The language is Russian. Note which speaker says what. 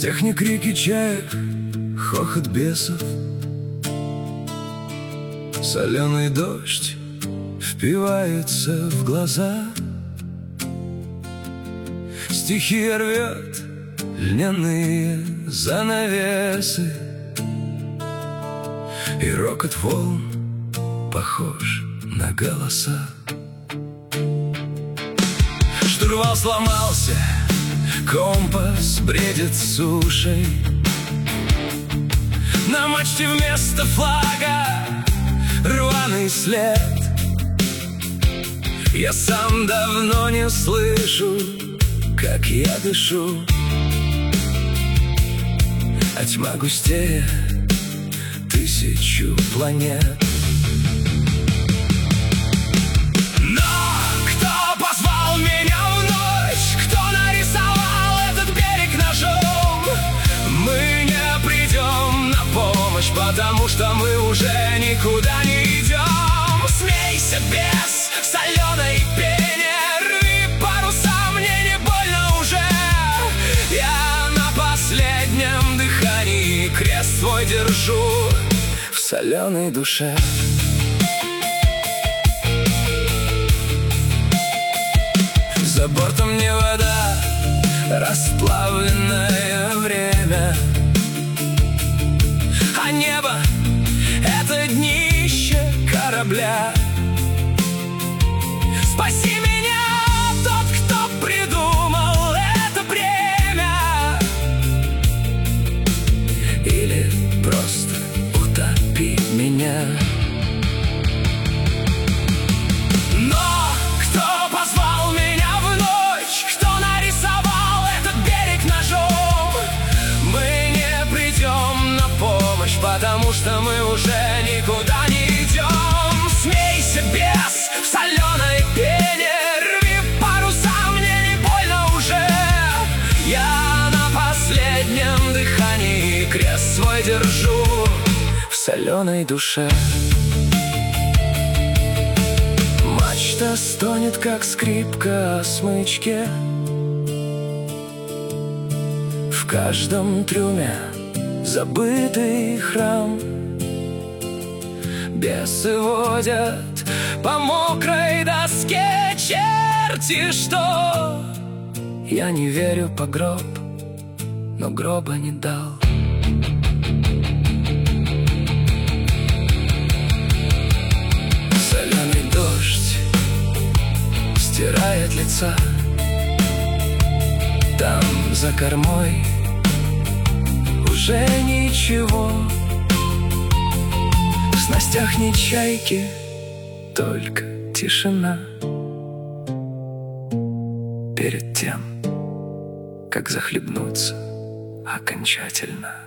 Speaker 1: стех не крики чаек, хохот бесов. Соленый дождь впивается в глаза. Стихия рвет льняные занавесы, и рокот волн похож на голоса. Штурвал сломался, компас бредит сушей. На мачте вместо флага рваный след. Я сам давно не слышу, как я дышу, а тьма густее тысячу планет. Но кто позвал меня в ночь? Кто нарисовал этот берег ножом? Мы не придем на помощь, потому что мы уже никуда не идем. Смейся без соленой пени, рви паруса, мне не больно уже. Я на последнем дыхании крест свой держу в соленой душе. За бортом не вода, расплавленное время, а небо — это днище корабля. Спаси меня, тот, кто придумал это бремя, или просто утопи меня. Но кто позвал меня в ночь? Кто нарисовал этот берег ножом? Мы не придем на помощь, потому что мы уже никуда не идем. Смейся без соленой пени, рви паруса, мне не больно уже. Я на последнем дыхании крест свой держу в соленой душе. Мачта стонет, как скрипка о смычке. В каждом трюме забытый храм. Бесы водят по мокрой доске черти что. Я не верю по гроб, но гроба не дал. Соленый дождь стирает лица. Там за кормой уже ничего. В снастях ни чайки, только тишина. Перед тем, как захлебнуться окончательно.